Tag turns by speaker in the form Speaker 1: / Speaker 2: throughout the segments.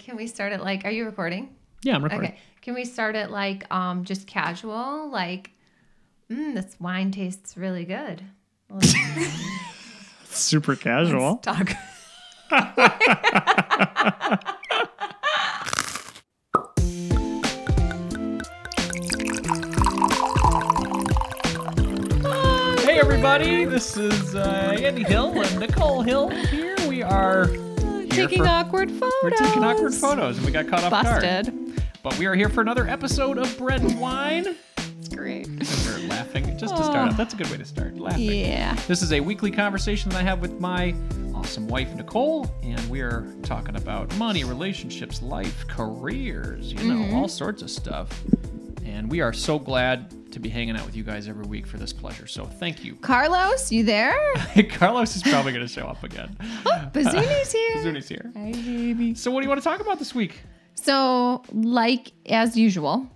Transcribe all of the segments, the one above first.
Speaker 1: Can we start it like, are you recording?
Speaker 2: Yeah, I'm recording.
Speaker 1: Okay. Can we start it like just casual? Like, this wine tastes really good.
Speaker 2: Super casual.
Speaker 1: Talk.
Speaker 2: Hey everybody, this is Andy Hill and Nicole Hill here. We are
Speaker 1: Taking awkward photos.
Speaker 2: We're taking awkward photos and we got caught off guard.
Speaker 1: Busted.
Speaker 2: But we are here for another episode of Bread and Wine.
Speaker 1: It's great.
Speaker 2: And we're laughing just to start off. That's a good way to start, laughing.
Speaker 1: Yeah.
Speaker 2: This is a weekly conversation that I have with my awesome wife, Nicole, and we are talking about money, relationships, life, careers, all sorts of stuff. And we are so glad to be hanging out with you guys every week for this pleasure. So thank you.
Speaker 1: Carlos, you there?
Speaker 2: Carlos is probably going to show up again.
Speaker 1: Bazuni's here.
Speaker 2: Bazuni's here.
Speaker 1: Hi, baby.
Speaker 2: So what do you want to talk about this week?
Speaker 1: So, like as usual,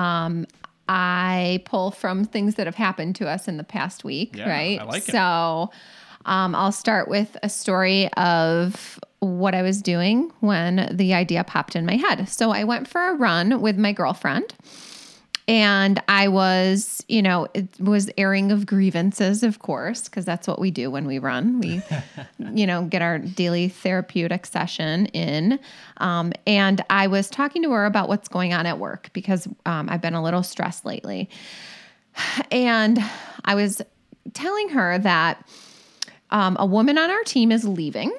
Speaker 1: I pull from things that have happened to us in the past week,
Speaker 2: Yeah,
Speaker 1: right?
Speaker 2: I like it.
Speaker 1: So, I'll start with a story of what I was doing when the idea popped in my head. So, I went for a run with my girlfriend. And I was, it was airing of grievances, of course, because that's what we do when we run. We, get our daily therapeutic session in. And I was talking to her about what's going on at work because I've been a little stressed lately. And I was telling her that a woman on our team is leaving.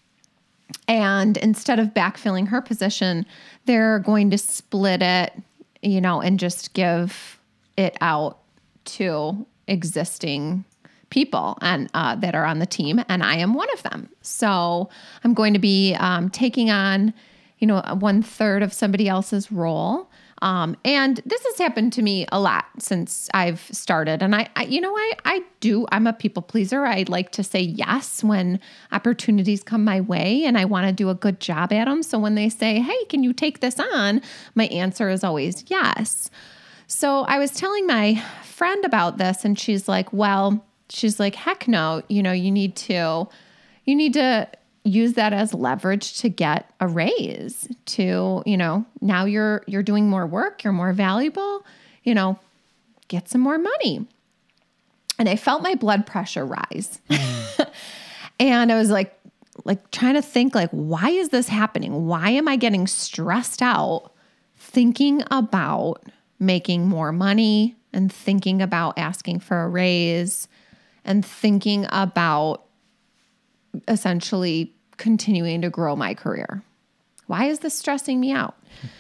Speaker 1: And instead of backfilling her position, they're going to split it, and just give it out to existing people and that are on the team. And I am one of them. So I'm going to be taking on, 1/3 of somebody else's role. And this has happened to me a lot since I've started. And I'm a people pleaser. I like to say yes when opportunities come my way and I want to do a good job at them. So when they say, hey, can you take this on? My answer is always yes. So I was telling my friend about this and she's like, heck no, you need to use that as leverage to get a raise to, now you're doing more work, you're more valuable, get some more money. And I felt my blood pressure rise. And I was like trying to think why is this happening? Why am I getting stressed out thinking about making more money and thinking about asking for a raise and thinking about essentially continuing to grow my career? Why is this stressing me out?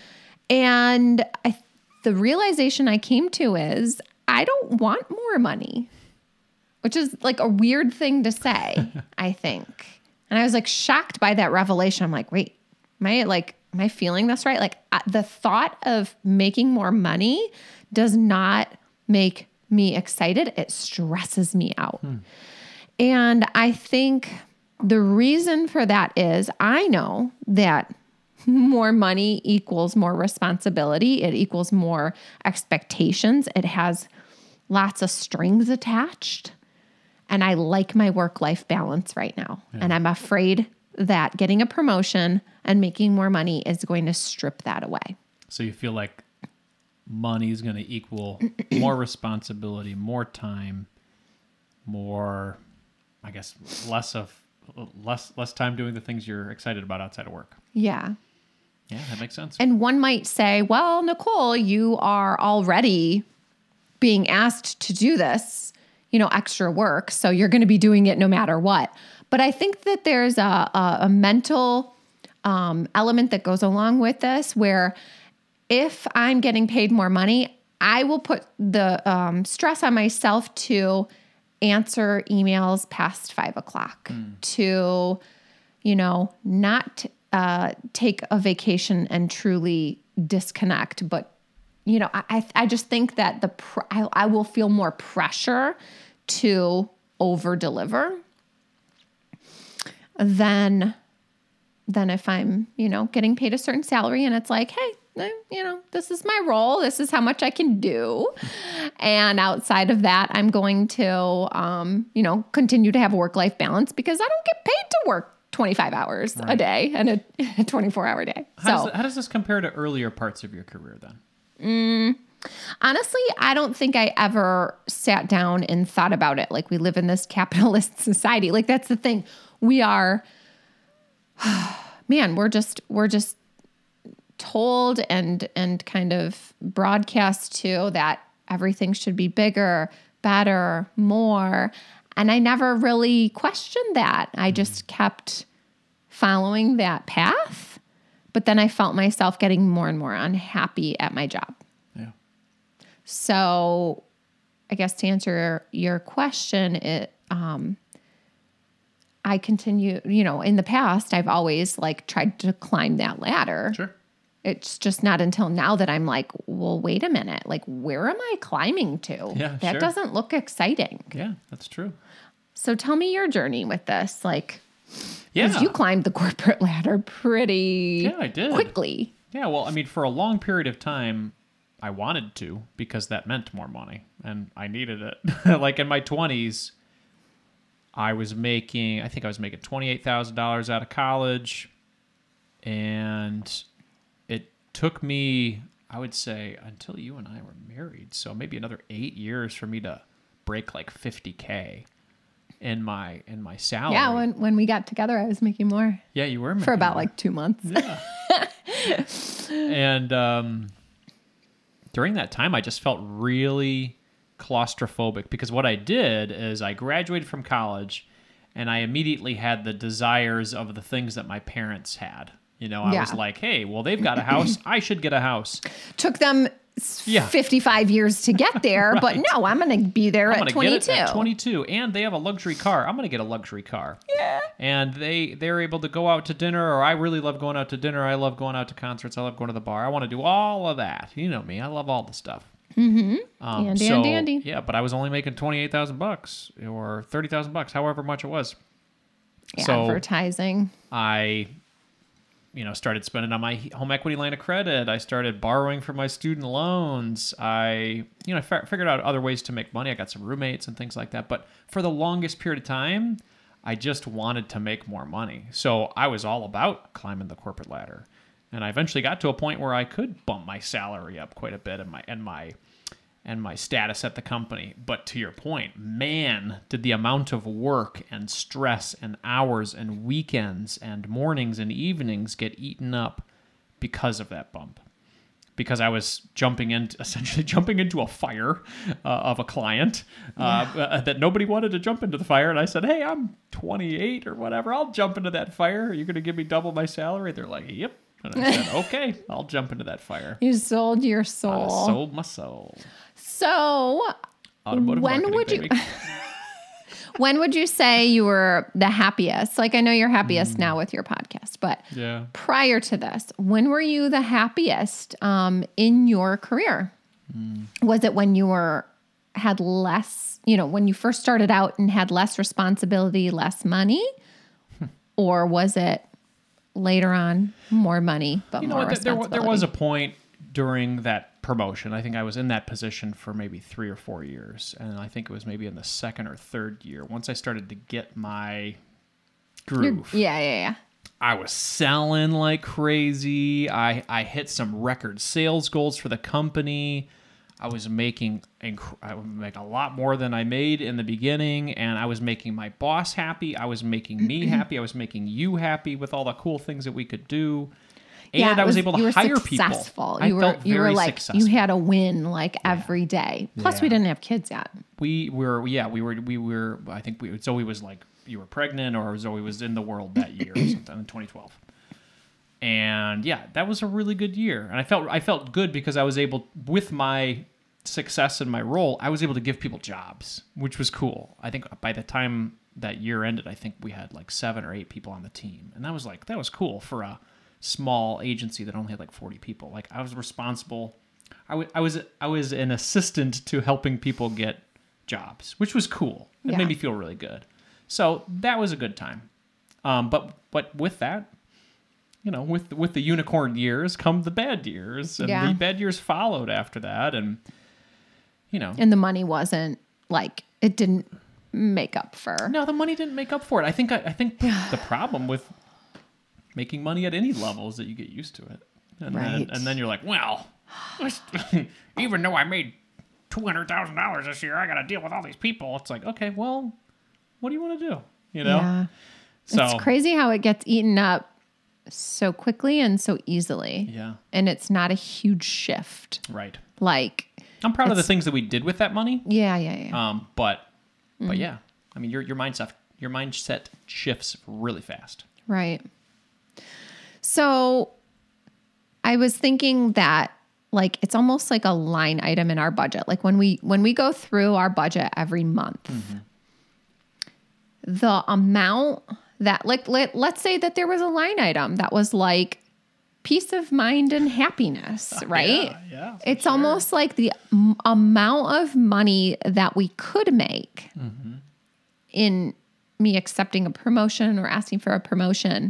Speaker 1: And the realization I came to is I don't want more money, which is like a weird thing to say, I think. And I was shocked by that revelation. I'm like, wait, am I feeling this right? The thought of making more money does not make me excited. It stresses me out. And I think the reason for that is I know that more money equals more responsibility. It equals more expectations. It has lots of strings attached. And I like my work-life balance right now. Yeah. And I'm afraid that getting a promotion and making more money is going to strip that away.
Speaker 2: So you feel like money is going to equal more responsibility, more time, more, I guess, less time doing the things you're excited about outside of work.
Speaker 1: Yeah.
Speaker 2: Yeah, that makes sense.
Speaker 1: And one might say, well, Nicole, you are already being asked to do this, extra work. So you're going to be doing it no matter what. But I think that there's a mental element that goes along with this where if I'm getting paid more money, I will put the stress on myself to answer emails past 5:00 to, not take a vacation and truly disconnect. But, I just think that I will feel more pressure to over deliver than if I'm, getting paid a certain salary and it's like, hey, this is my role. This is how much I can do. And outside of that, I'm going to, continue to have a work-life balance because I don't get paid to work 25 hours a day and a 24-hour day.
Speaker 2: How does this compare to earlier parts of your career then?
Speaker 1: Honestly, I don't think I ever sat down and thought about it. Like, we live in this capitalist society. Like, that's the thing. We are, man, we're just told and kind of broadcast to that everything should be bigger, better, more. And I never really questioned that. I just kept following that path. But then I felt myself getting more and more unhappy at my job.
Speaker 2: Yeah.
Speaker 1: So I guess to answer your question, I continue, in the past, I've always like tried to climb that ladder.
Speaker 2: Sure.
Speaker 1: It's just not until now that I'm like, well, wait a minute. Like, where am I climbing to?
Speaker 2: Yeah,
Speaker 1: that
Speaker 2: sure.
Speaker 1: doesn't look exciting.
Speaker 2: Yeah, that's true.
Speaker 1: So tell me your journey with this. Like,
Speaker 2: Yeah.
Speaker 1: 'cause you climbed the corporate ladder pretty
Speaker 2: I did.
Speaker 1: quickly.
Speaker 2: Yeah, well, I mean, for a long period of time, I wanted to because that meant more money and I needed it. Like in my 20s, I think I was making $28,000 out of college, and it took me, I would say, until you and I were married, so maybe another 8 years for me to break like $50K in my salary.
Speaker 1: Yeah, when we got together, I was making more
Speaker 2: Yeah, you were
Speaker 1: for about
Speaker 2: more.
Speaker 1: like 2 months.
Speaker 2: Yeah. And during that time, I just felt really claustrophobic because what I did is I graduated from college and I immediately had the desires of the things that my parents had. I was like, hey, well, they've got a house. I should get a house.
Speaker 1: Took them 55 years to get there,
Speaker 2: Right.
Speaker 1: but no, I'm going to be there
Speaker 2: I'm
Speaker 1: at
Speaker 2: gonna
Speaker 1: 22.
Speaker 2: Get it at 22, and they have a luxury car. I'm going to get a luxury car.
Speaker 1: Yeah.
Speaker 2: And they're able to go out to dinner, or I really love going out to dinner. I love going out to concerts. I love going to the bar. I want to do all of that. You know me. I love all the stuff.
Speaker 1: Mm-hmm. And dandy.
Speaker 2: Yeah, but I was only making $28,000 or $30,000, however much it was.
Speaker 1: Advertising.
Speaker 2: So I started spending on my home equity line of credit. I started borrowing for my student loans. I figured out other ways to make money. I got some roommates and things like that. But for the longest period of time, I just wanted to make more money. So I was all about climbing the corporate ladder. And I eventually got to a point where I could bump my salary up quite a bit and my status at the company. But to your point, man, did the amount of work and stress and hours and weekends and mornings and evenings get eaten up because of that bump. Because I was essentially jumping into a fire of a client that nobody wanted to jump into the fire. And I said, hey, I'm 28 or whatever. I'll jump into that fire. Are you going to give me double my salary? They're like, yep. And I said, okay, I'll jump into that fire.
Speaker 1: You sold your soul.
Speaker 2: I sold my soul.
Speaker 1: So
Speaker 2: Automotive marketing, baby.
Speaker 1: when would you say you were the happiest? Like, I know you're happiest now with your podcast, but prior to this, when were you the happiest in your career? Was it when you had less, when you first started out and had less responsibility, less money? Or was it later on more money, but more responsibility?
Speaker 2: There was a point during that promotion. I think I was in that position for maybe 3 or 4 years. And I think it was maybe in the second or third year. Once I started to get my groove.
Speaker 1: Yeah.
Speaker 2: I was selling like crazy. I hit some record sales goals for the company. I was making a lot more than I made in the beginning, and I was making my boss happy. I was making me happy. I was making you happy with all the cool things that we could do. And I was able to hire people.
Speaker 1: You were like successful. You had a win like every day. Plus, we didn't have kids yet.
Speaker 2: We were. I think Zoe was like, you were pregnant, or Zoe was in the world that year or something in 2012. And that was a really good year. And I felt good because I was able, with my success in my role, I was able to give people jobs, which was cool. I think by the time that year ended, I think we had like 7 or 8 people on the team. And that was cool for a small agency that only had like 40 people. Like, I was responsible. I was an assistant to helping people get jobs, which was cool. It made me feel really good. So that was a good time. But with that, with the unicorn years come the bad years, and the bad years followed after that. And,
Speaker 1: and the money wasn't like, it didn't make up for.
Speaker 2: No, the money didn't make up for it. I think the problem with making money at any level is that you get used to it. And then you're like, well, even though I made $200,000 this year, I got to deal with all these people. It's like, okay, well, what do you want to do? You know?
Speaker 1: Yeah.
Speaker 2: So,
Speaker 1: it's crazy how it gets eaten up so quickly and so easily.
Speaker 2: Yeah.
Speaker 1: And it's not a huge shift.
Speaker 2: Right.
Speaker 1: Like,
Speaker 2: I'm proud of the things that we did with that money.
Speaker 1: Yeah.
Speaker 2: But yeah, I mean, your mindset shifts really fast.
Speaker 1: Right. So I was thinking that like it's almost like a line item in our budget. Like when we go through our budget every month, the amount that like let's say that there was a line item that was like peace of mind and happiness, right?
Speaker 2: Yeah.
Speaker 1: It's almost like the amount of money that we could make in me accepting a promotion or asking for a promotion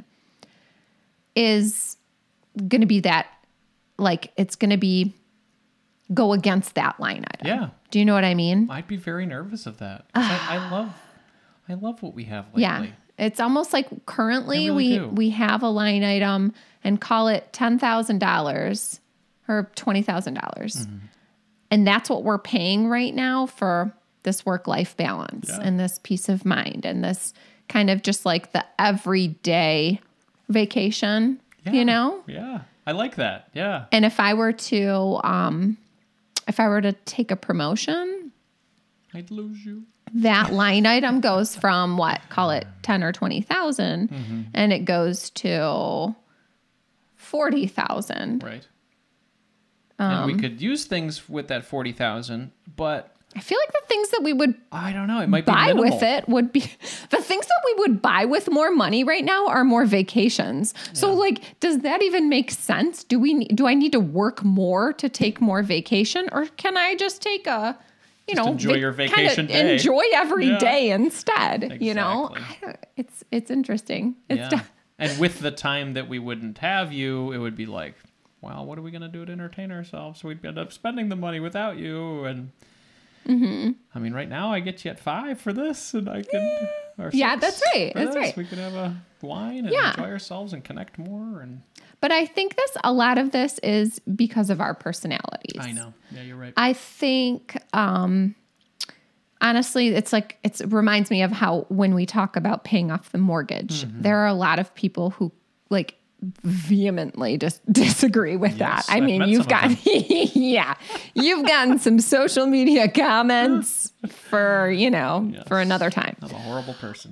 Speaker 1: is going to be that, like, it's going to be go against that line item.
Speaker 2: Yeah.
Speaker 1: Do you know what I mean?
Speaker 2: I'd be very nervous of that. I love what we have lately.
Speaker 1: Yeah. It's almost like currently
Speaker 2: I really
Speaker 1: we have a line item and call it $10,000 or $20,000. And that's what we're paying right now for this work-life balance and this peace of mind and this kind of just like the everyday vacation, you know?
Speaker 2: Yeah. I like that. Yeah.
Speaker 1: And if I were to take a promotion,
Speaker 2: I'd lose you.
Speaker 1: that line item goes from what, call it 10 or 20,000 and it goes to 40,000.
Speaker 2: Right. And we could use things with that 40,000, but
Speaker 1: I feel like the things that we would
Speaker 2: I don't know, it might be
Speaker 1: buy
Speaker 2: minimal.
Speaker 1: with it would be the things that we would buy with more money right now are more vacations. So like, does that even make sense? Do I need to work more to take more vacation, or can I just take a,
Speaker 2: enjoy your vacation day.
Speaker 1: Enjoy every day instead,
Speaker 2: Exactly.
Speaker 1: you know? It's interesting.
Speaker 2: And with the time that we wouldn't have you, it would be like, well, what are we going to do to entertain ourselves? So we'd end up spending the money without you. And I mean, right now I get you at 5 for this, and I could. Or 6
Speaker 1: that's right.
Speaker 2: for
Speaker 1: That's
Speaker 2: this.
Speaker 1: right.
Speaker 2: We could have a wine and enjoy ourselves and connect more. And
Speaker 1: But I think a lot of this is because of our personalities.
Speaker 2: I know. Yeah, you're right.
Speaker 1: I think, honestly, it reminds me of how when we talk about paying off the mortgage, there are a lot of people who like vehemently just disagree with that. I mean, you've gotten, you've gotten some social media comments for another time.
Speaker 2: I'm a horrible person.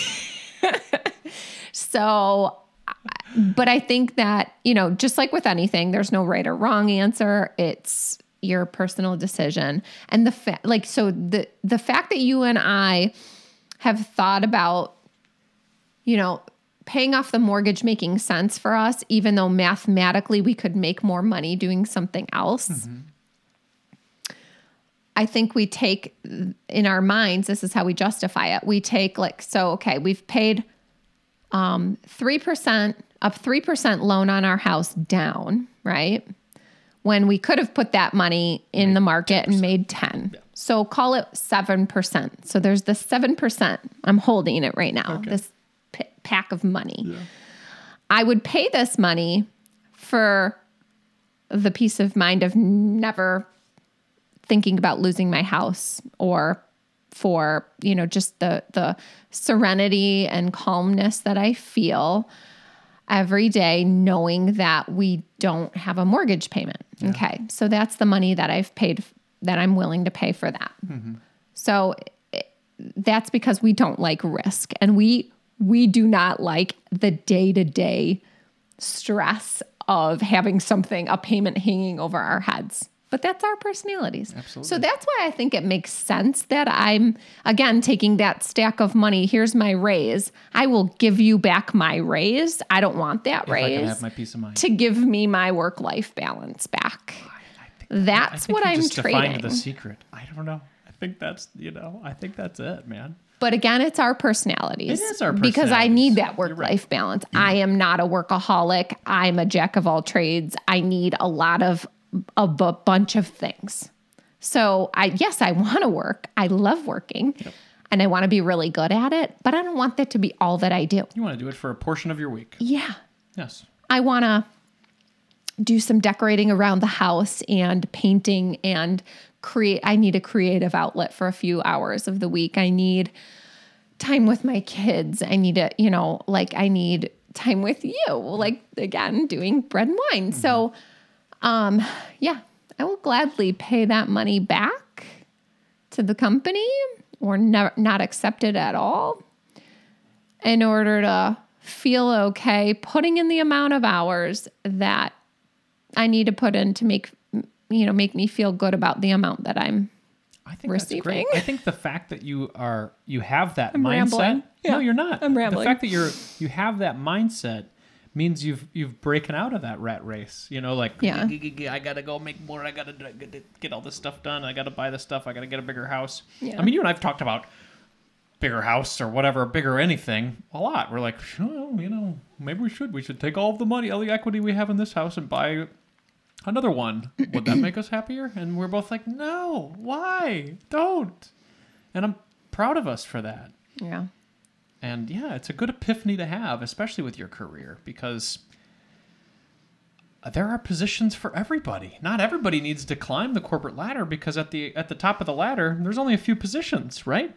Speaker 1: So, but I think that, just like with anything, there's no right or wrong answer. It's your personal decision. And the fact that you and I have thought about, paying off the mortgage making sense for us, even though mathematically we could make more money doing something else. I think we take in our minds, this is how we justify it. We take we've paid 3% loan on our house down, right? When we could have put that money in the market 10%. And made 10. Yeah. So call it 7%. So there's the 7%. I'm holding it right now. Okay. This pack of money. Yeah. I would pay this money for the peace of mind of never thinking about losing my house, or for, just the serenity and calmness that I feel every day knowing that we don't have a mortgage payment. Yeah. Okay. So that's the money that I've paid, that I'm willing to pay for that. So that's because we don't like risk, and we do not like the day-to-day stress of having a payment hanging over our heads. But that's our personalities.
Speaker 2: Absolutely.
Speaker 1: So that's why I think it makes sense that I'm, again, taking that stack of money. Here's my raise. I will give you back my raise. I don't want that raise.
Speaker 2: I can have my peace of mind.
Speaker 1: To give me my work-life balance back. That's what I'm trading.
Speaker 2: Defined the secret. I don't know. I think that's it, man.
Speaker 1: But again, it's our personalities.
Speaker 2: It is our personalities.
Speaker 1: Because I need that work-life balance. I am not a workaholic. I'm a jack of all trades. I need a bunch of things. So I want to work. I love working. Yep. and I want to be really good at it, but I don't want that to be all that I do.
Speaker 2: You want to do it for a portion of your week.
Speaker 1: Yeah.
Speaker 2: Yes.
Speaker 1: I want to do some decorating around the house and painting and I need a creative outlet for a few hours of the week. I need time with my kids. I need I need time with you. Like, again, doing bread and wine. Mm-hmm. So, yeah, I will gladly pay that money back to the company or not accept it at all in order to feel okay putting in the amount of hours that I need to put in to make me feel good about the amount that I'm receiving.
Speaker 2: That's great. I think the fact that you have that mindset.
Speaker 1: Rambling. Yeah.
Speaker 2: No, you're not.
Speaker 1: I'm rambling.
Speaker 2: The fact that you have that mindset means you've broken out of that rat race. I gotta go make more. I gotta get all this stuff done. I gotta buy this stuff. I gotta get a bigger house.
Speaker 1: Yeah.
Speaker 2: I mean, you and I've talked about bigger house or whatever, bigger anything a lot. We're like, maybe we should take all of the money, all the equity we have in this house and buy another one. Would that make us happier? And we're both like, no, why? Don't. And I'm proud of us for that.
Speaker 1: Yeah.
Speaker 2: And yeah, it's a good epiphany to have, especially with your career, because there are positions for everybody. Not everybody needs to climb the corporate ladder, because at the top of the ladder, there's only a few positions, right?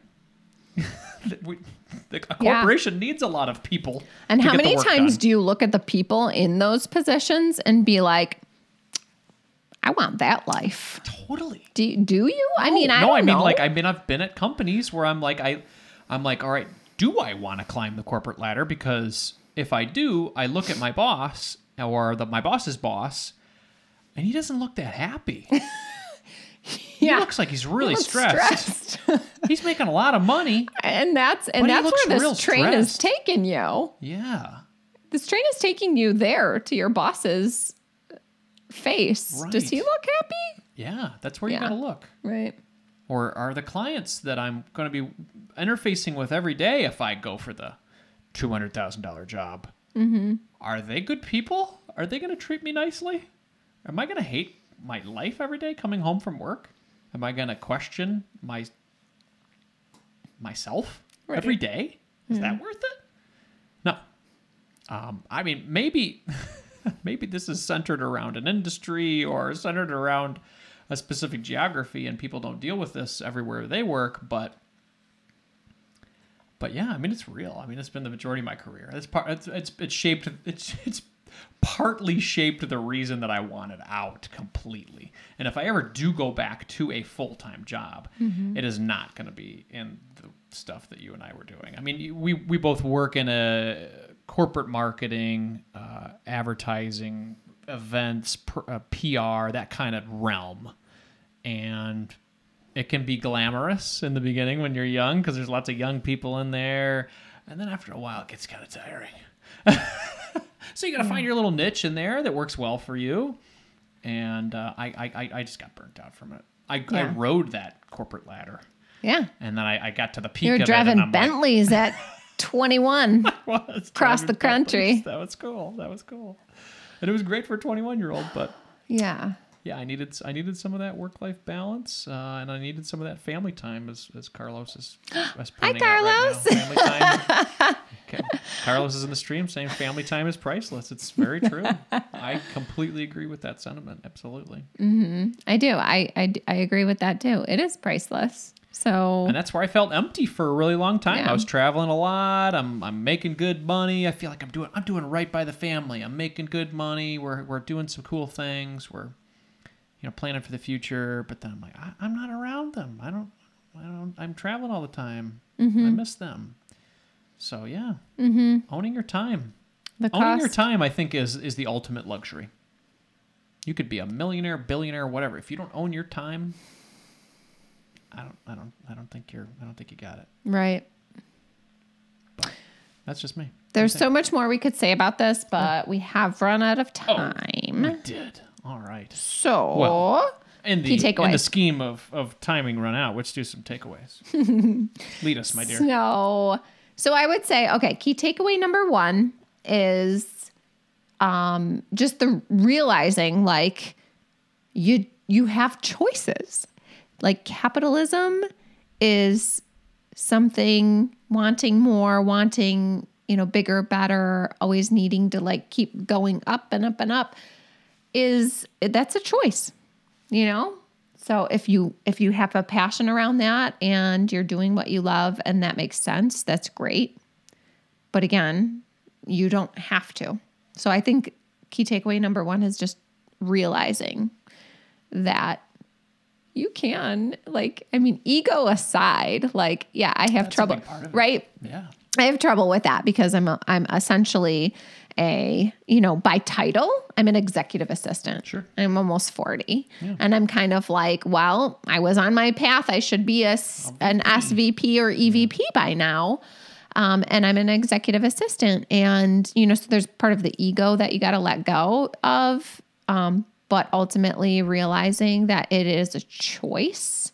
Speaker 2: A corporation needs a lot of people.
Speaker 1: And how many times do you look at the people in those positions and be like, I want that life?
Speaker 2: Totally.
Speaker 1: Do you? I mean, I
Speaker 2: don't know.
Speaker 1: I've
Speaker 2: been at companies where I'm like, all right, do I want to climb the corporate ladder? Because if I do, I look at my boss or my boss's boss, and he doesn't look that happy. He looks like he's really stressed. He's making a lot of money.
Speaker 1: And that's where this train is taking you.
Speaker 2: Yeah.
Speaker 1: This train is taking you there to your boss's face.
Speaker 2: Right.
Speaker 1: Does he look happy?
Speaker 2: Yeah, that's where you got to look.
Speaker 1: Right.
Speaker 2: Or are the clients that I'm going to be interfacing with every day, if I go for the $200,000 job, are they good people? Are they going to treat me nicely? Am I going to hate my life every day coming home from work? Am I going to question myself every day? Is that worth it? No. I mean, maybe this is centered around an industry or centered around a specific geography, and people don't deal with this everywhere they work. But yeah, I mean, it's real. I mean, it's been the majority of my career. It's partly shaped the reason that I wanted out completely. And if I ever do go back to a full-time job, it is not going to be in the stuff that you and I were doing. I mean, we both work in a corporate marketing, advertising, events, PR, that kind of realm. And it can be glamorous in the beginning when you're young, because there's lots of young people in there. And then after a while, it gets kind of tiring. So you got to find your little niche in there that works well for you. And I just got burnt out from it. I rode that corporate ladder.
Speaker 1: Yeah.
Speaker 2: And then I got to the peak
Speaker 1: You're
Speaker 2: of it.
Speaker 1: You're driving Bentleys at 21 across the country.
Speaker 2: That was cool. And it was great for a 21-year-old, but
Speaker 1: yeah,
Speaker 2: I needed some of that work-life balance, and I needed some of that family time, as Carlos is pointing
Speaker 1: Hi, Carlos.
Speaker 2: out right now. Family time. Okay. Carlos is in the stream saying family time is priceless. It's very true. I completely agree with that sentiment. Absolutely.
Speaker 1: Mm-hmm. I do. I agree with that too. It is priceless. So,
Speaker 2: and that's where I felt empty for a really long time. Yeah. I was traveling a lot. I'm making good money. I feel like I'm doing right by the family. I'm making good money. We're doing some cool things. We're planning for the future. But then I'm like, I'm not around them. I'm traveling all the time. I miss them. So yeah, owning your time. Owning your time, I think, is the ultimate luxury. You could be a millionaire, billionaire, whatever. If you don't own your time, I don't think you got it.
Speaker 1: Right.
Speaker 2: But that's just me.
Speaker 1: There's so much more we could say about this, but we have run out of time.
Speaker 2: We did. All right.
Speaker 1: So,
Speaker 2: key takeaways. In the scheme of timing run out, let's do some takeaways. Lead us, my dear.
Speaker 1: So I would say, okay, key takeaway number 1 is just the realizing, like, you have choices. Like, capitalism is something, wanting more, wanting, bigger, better, always needing to like keep going up and up and up that's a choice, So if you have a passion around that and you're doing what you love and that makes sense, that's great. But again, you don't have to. So I think key takeaway number 1 is just realizing that you can, ego aside, I have trouble, right?
Speaker 2: Yeah.
Speaker 1: I have trouble with that because I'm essentially by title, I'm an executive assistant.
Speaker 2: Sure.
Speaker 1: I'm almost 40. Yeah. And I'm kind of like, well, I was on my path. I should be an SVP or EVP by now. And I'm an executive assistant. And, so there's part of the ego that you got to let go of. But ultimately realizing that it is a choice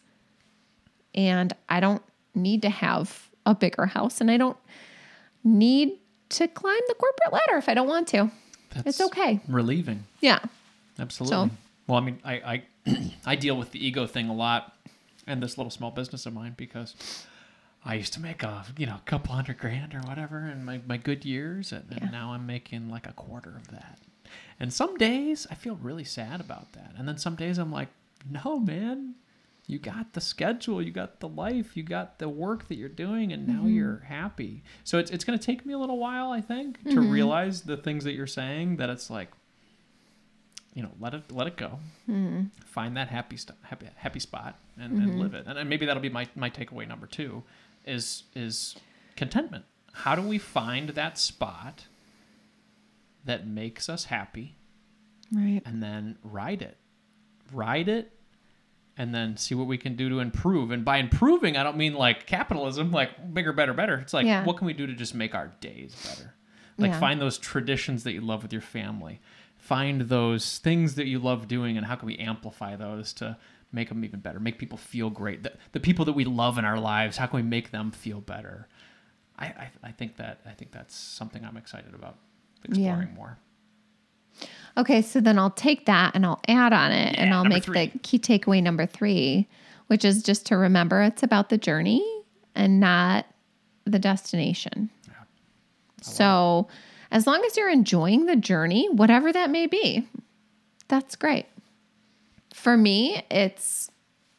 Speaker 1: and I don't need to have a bigger house and I don't need to climb the corporate ladder if I don't want to. It's okay.
Speaker 2: Relieving.
Speaker 1: Yeah.
Speaker 2: Absolutely. So, well, I mean, I deal with the ego thing a lot in this little small business of mine because I used to make a couple $100,000 or whatever in my good years, and now I'm making like a quarter of that. And some days I feel really sad about that, and then some days I'm like, no, man, you got the schedule, you got the life, you got the work that you're doing, and now you're happy. So it's going to take me a little while, I think, to realize the things that you're saying. That it's like, let it go, find that happy spot, and live it. And maybe that'll be my takeaway number 2, is contentment. How do we find that spot that makes us happy,
Speaker 1: right?
Speaker 2: And then ride it. And then see what we can do to improve. And by improving, I don't mean like capitalism, like bigger, better, better. It's like, what can we do to just make our days better? Like find those traditions that you love with your family. Find those things that you love doing, and how can we amplify those to make them even better, make people feel great. The people that we love in our lives, how can we make them feel better? I think that's something I'm excited about exploring more.
Speaker 1: Okay, so then I'll take that and I'll add on it and I'll make 3. The key takeaway number 3, which is just to remember it's about the journey and not the destination. Yeah. So as long as you're enjoying the journey, whatever that may be, that's great. For me, it's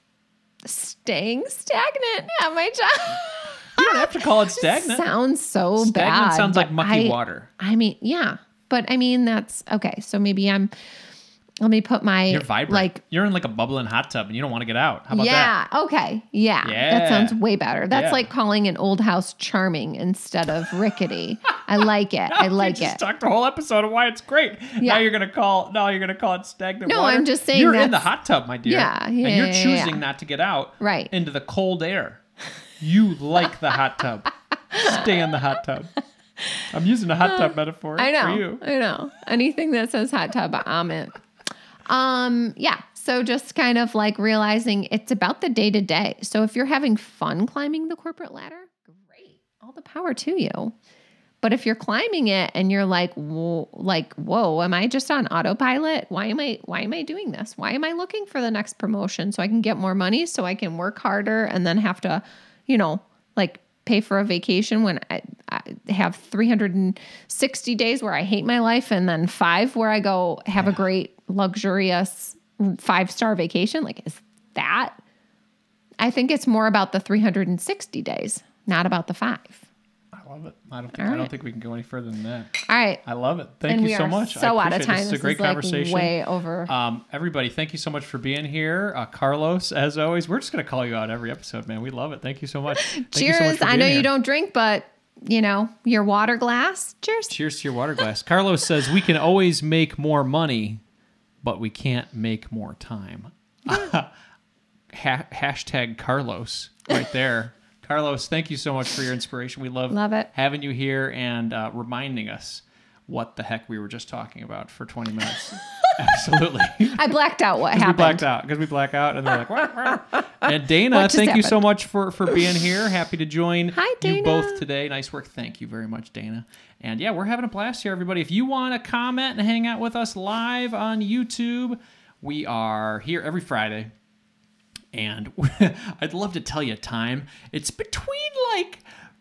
Speaker 1: staying stagnant at my job.
Speaker 2: You don't have to call it stagnant.
Speaker 1: Sounds so
Speaker 2: stagnant
Speaker 1: bad.
Speaker 2: Stagnant sounds like mucky water.
Speaker 1: I mean, yeah. But I mean, that's okay. So maybe let me put my,
Speaker 2: you're vibrant. You're in like a bubbling hot tub and you don't want to get out. How about that?
Speaker 1: Yeah. Okay. Yeah. That sounds way better. That's like calling an old house charming instead of rickety. I like it. I like
Speaker 2: it. Just talked the whole episode of why it's great. Yeah. Now you're going to call it stagnant water.
Speaker 1: No, I'm just saying
Speaker 2: you're in the hot tub, my dear.
Speaker 1: Yeah.
Speaker 2: And you're choosing not to get out into the cold air. You like the hot tub. Stay in the hot tub. I'm using a hot tub metaphor for you.
Speaker 1: I know. Anything that says hot tub, I'm in. So just kind of like realizing it's about the day to day. So if you're having fun climbing the corporate ladder, great. All the power to you. But if you're climbing it and you're like, whoa, am I just on autopilot? Why am I doing this? Why am I looking for the next promotion so I can get more money so I can work harder and then have to, pay for a vacation when I have 360 days where I hate my life and then 5 where I go have a great luxurious 5-star vacation? Is that? I think it's more about the 360 days, not about the 5.
Speaker 2: I love it. I don't think we can go any further than that.
Speaker 1: All right.
Speaker 2: I love it. Thank you so much.
Speaker 1: So out of time.
Speaker 2: This is a great conversation.
Speaker 1: Way over.
Speaker 2: Everybody, thank you so much for being here. Carlos, as always, we're just going to call you out every episode, man. We love it. Thank you so much.
Speaker 1: Cheers.
Speaker 2: So much
Speaker 1: I know you don't drink, but your water glass. Cheers.
Speaker 2: Cheers to your water glass. Carlos says we can always make more money, but we can't make more time. Hashtag Carlos right there. Carlos, thank you so much for your inspiration. We love
Speaker 1: it.
Speaker 2: Having you here and reminding us what the heck we were just talking about for 20 minutes. Absolutely.
Speaker 1: I blacked out what happened.
Speaker 2: Because we black out and they're like, what? And Dana, thank you so much for being here. Happy to join you both today. Nice work. Thank you very much, Dana. And we're having a blast here, everybody. If you want to comment and hang out with us live on YouTube, we are here every Friday. And I'd love to tell you a time. It's between like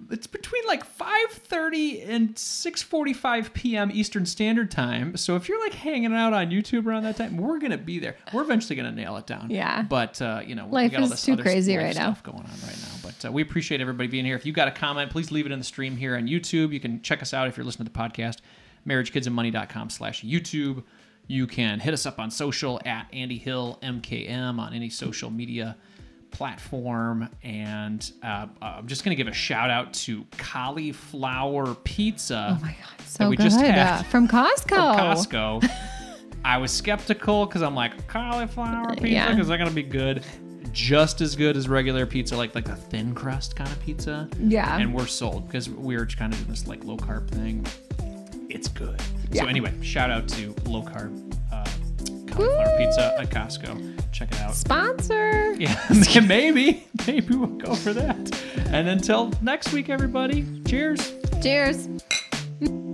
Speaker 2: 5:30 and 6:45 p.m. Eastern Standard Time. So if you're like hanging out on YouTube around that time, we're gonna be there. We're eventually gonna nail it down.
Speaker 1: Yeah.
Speaker 2: But
Speaker 1: life
Speaker 2: we got all
Speaker 1: is
Speaker 2: this
Speaker 1: too
Speaker 2: other
Speaker 1: crazy
Speaker 2: life
Speaker 1: right now.
Speaker 2: stuff going on right now. But we appreciate everybody being here. If you got a comment, please leave it in the stream here on YouTube. You can check us out if you're listening to the podcast. MarriageKidsAndMoney.com/YouTube. You can hit us up on social at Andy Hill MKM on any social media platform. And I'm just going to give a shout out to Cauliflower Pizza.
Speaker 1: Oh my God, so
Speaker 2: we
Speaker 1: good.
Speaker 2: just had
Speaker 1: From Costco.
Speaker 2: from Costco. I was skeptical because I'm like, cauliflower pizza?
Speaker 1: Yeah.
Speaker 2: Is that going to be good? Just as good as regular pizza, like the thin crust kind of pizza.
Speaker 1: Yeah.
Speaker 2: And we're sold because we're kind of doing this like low carb thing. It's good.
Speaker 1: Yeah.
Speaker 2: So anyway, shout out to low carb cauliflower pizza at Costco. Check it out.
Speaker 1: Sponsor.
Speaker 2: Yeah, maybe we'll go for that. And until next week, everybody, cheers.
Speaker 1: Cheers.